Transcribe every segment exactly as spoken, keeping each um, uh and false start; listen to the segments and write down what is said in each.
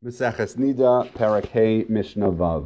Maseches Nida, Perek Hey, Mishnah Vav.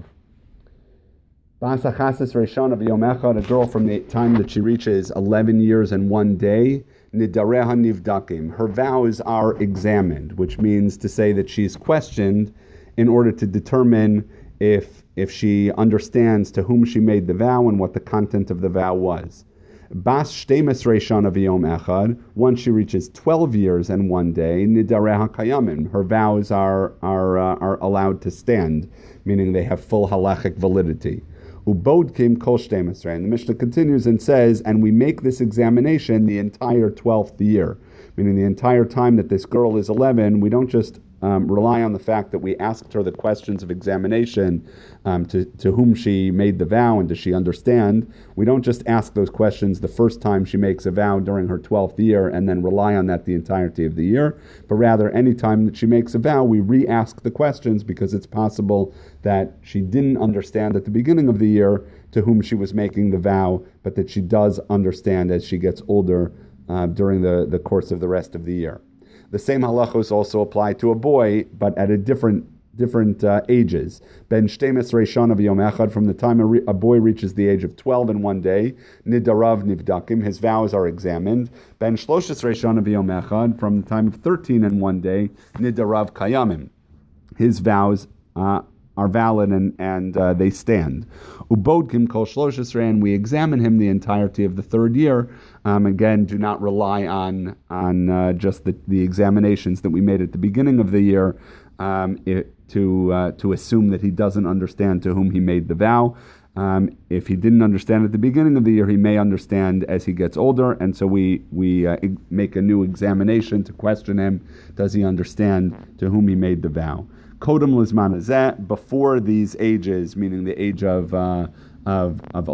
Bas Achasis Reishon of Yom Echad, a girl from the time that she reaches eleven years and one day, Nidareha Nivdakim. Her vows are examined, which means to say that she's questioned in order to determine if, if she understands to whom she made the vow and what the content of the vow was. Bas Shtemes Reishon of Yom Echad, once she reaches twelve years and one day, Nidareha Kayamim. Her vows are are uh, are allowed to stand, meaning they have full halachic validity. Ubodkim kol Shtemes Reishon. And the Mishnah continues and says, and we make this examination the entire twelfth year, meaning the entire time that this girl is eleven. We don't just Um, rely on the fact that we asked her the questions of examination um, to, to whom she made the vow and does she understand. We don't just ask those questions the first time she makes a vow during her twelfth year and then rely on that the entirety of the year, but rather any time that she makes a vow, we re-ask the questions because it's possible that she didn't understand at the beginning of the year to whom she was making the vow, but that she does understand as she gets older uh, during the, the course of the rest of the year. The same halachos also apply to a boy, but at a different different uh, ages. Ben Shtemes Reishon of Yom Echad, from the time a, re- a boy reaches the age of twelve in one day, Nidarav Nivdakim, his vows are examined. Ben Shloshes Reishon of Yom Echad, from the time of thirteen in one day, Nidarav Kayamim, his vows uh, are valid and, and uh, they stand. Ubodkim kol Shloshes Reishon, we examine him the entirety of the third year. Um, again, do not rely on on uh, just the, the examinations that we made at the beginning of the year um, it, to uh, to assume that he doesn't understand to whom he made the vow. Um, if he didn't understand at the beginning of the year, he may understand as he gets older, and so we we uh, make a new examination to question him. Does he understand to whom he made the vow? Kodem lizman hazeh, before these ages, meaning the age of uh, of of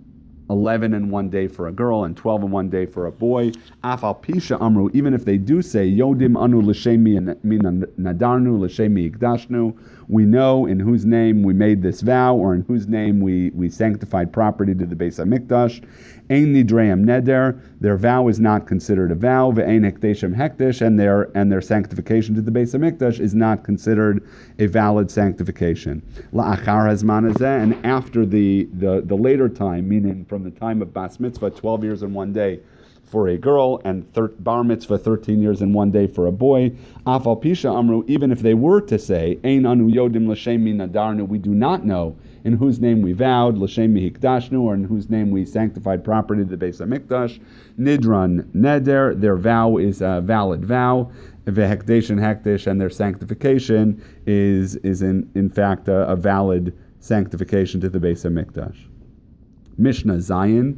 eleven in one day for a girl and twelve in one day for a boy. Afal pisha amru, even if they do say yodim anu l'shemi min nadarnu l'shemi ikdashnu, we know in whose name we made this vow, or in whose name we, we sanctified property to the Beis Hamikdash. Ein nidreim neder, their vow is not considered a vow. Ve'ein hekdeshem hekdesh, and their and their sanctification to the Beis Hamikdash is not considered a valid sanctification. La'achar hazman hazeh, and after the, the the later time, meaning from the time of Bas Mitzvah, twelve years and one day for a girl, and thir- Bar Mitzvah, thirteen years and one day for a boy. Afal pisha amru, even if they were to say, Ein anu yodim l'shemi nadarnu, we do not know in whose name we vowed, l'shemi hikdashnu, or in whose name we sanctified property to the Beis Hamikdash. Nidran neder, their vow is a valid vow. Vehekdesh and hekdesh, and their sanctification is is in, in fact a, a valid sanctification to the Beis Hamikdash. Mishnah Zayin.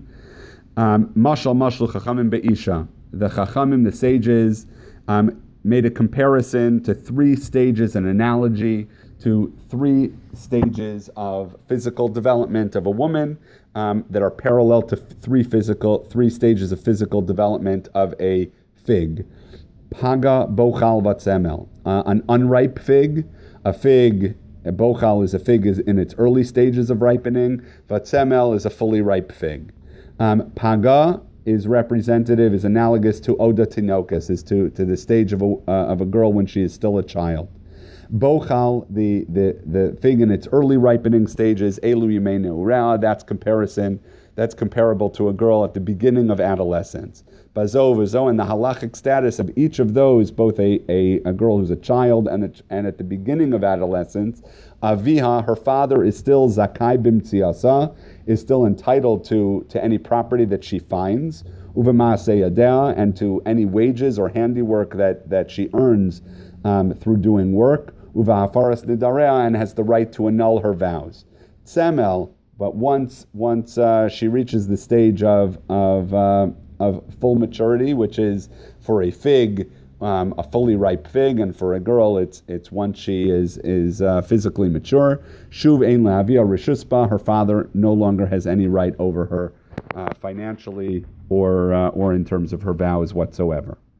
Um, Mashal Mashal Chachamim Be'isha. The Chachamim, the sages, um, made a comparison to three stages, an analogy to three stages of physical development of a woman um, that are parallel to three physical, three stages of physical development of a fig. Paga Bochal Vatsemel. Uh, an unripe fig, a fig. A bochal is a fig is in its early stages of ripening. Vatsemel is a fully ripe fig. Um, Paga is representative, is analogous to Oda Tinokas, is to, to the stage of a uh, of a girl when she is still a child. Bochal, the, the, the fig in its early ripening stages, Elu Yimei Ne'ura, that's comparison, that's comparable to a girl at the beginning of adolescence. Bazo Vazo, and the halachic status of each of those, both a, a, a girl who's a child and, a, and at the beginning of adolescence, Aviha, her father is still Zakai Bimtziasa, is still entitled to, to any property that she finds, Uvamaaseh Yadea, and to any wages or handiwork that, that she earns um, through doing work, Uvahafaras Nidarea, and has the right to annul her vows. Tsemel, but once once uh, she reaches the stage of of uh, of full maturity, which is for a fig, um, a fully ripe fig, and for a girl, it's it's once she is is uh, physically mature. Shuv ein lehavia reshuspa, her father no longer has any right over her uh, financially or uh, or in terms of her vows whatsoever.